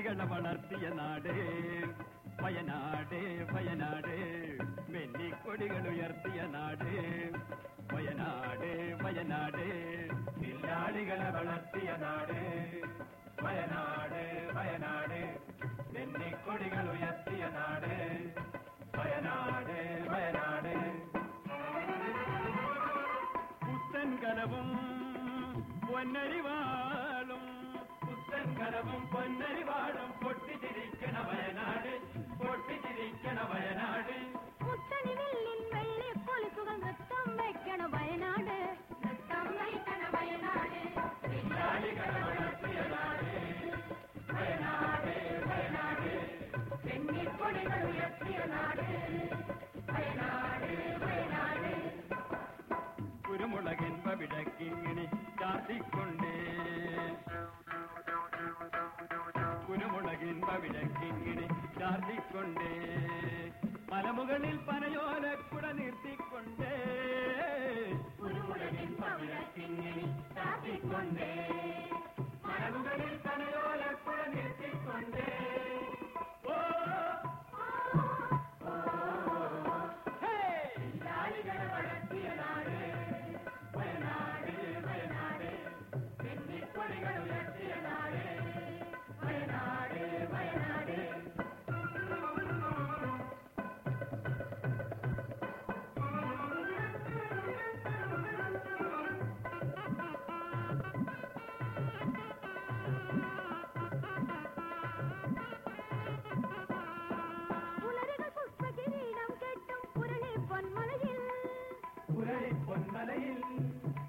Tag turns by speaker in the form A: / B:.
A: തൊഴിലാളികളെ വളർത്തിയ നാട് വയനാട് വയനാട്, വെന്നിക്കൊടികൾ ഉയർത്തിയ നാട് വയനാട് വയനാട്, തൊഴിലാളികളെ വളർത്തിയ നാട് വയനാട് വയനാട്, വെന്നിക്കൊടികൾ ഉയർത്തിയ നാട് വയനാട് വയനാട്. പുത്തൻ കനവും പൊന്നരിവാളും, പുത്തൻ കനവും പൊന്നരിവാളും, പൊട്ടിച്ചിരിക്കണ വയനാട് പൊട്ടിച്ചിരിക്കണ വയനാട്.
B: മുത്തണിവില്ലിൻ വെള്ളിപ്പൊലിസുകൾ നൃത്തം വയ്ക്കണ വയനാട് നൃത്തം വയ്ക്കണ വയനാട്,
A: തൊഴിലാളികളെ വളർത്തിയ നാട് വയനാട് വയനാട്,
B: വെന്നിക്കൊടികൾ ഉയർത്തിയ നാട് വയനാട് വയനാട്.
A: കുരുമുളകിൻ പവിടക്കിങ്ങിണി ചാത്തിക്കൊണ്ടേ, കുരുമുളകിൻ പവിടക്കിങ്ങിണി ചാത്തിക്കൊണ്ടേ, മലമുകളിൽ പനയോലക്കുട നിർത്തിക്കൊണ്ടേ,
B: കുരുമുളകിൻ പവിഴക്കിങ്ങിണി ചാത്തിക്കൊണ്ടേ,
A: മലമുകളിൽ പനയോലക്കുട നിർത്തിക്കൊണ്ടേ.
B: തൊഴിലാളികളെ വളർത്തിയ നാട് വയനാട് വയനാട്, വെന്നിക്കൊടികൾ ഉയർത്തിയ നാട് വയനാട് വയനാട്. പുലരികൾ പുഷ്പകിരീടം കെട്ടും പുരളി പൊന്മലയിൽ,
A: പുരളി പൊന്മലയിൽ,